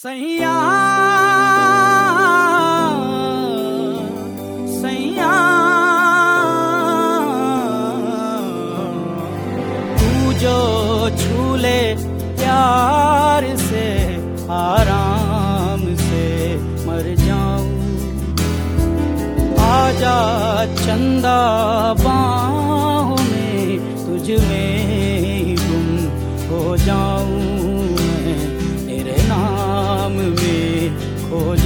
सैया सैया तू जो झूले प्यार से आराम से मर जाऊं, आजा चंदा बाहों में तुझ में गुम हो जाऊं, मैं तेरे नाम में खो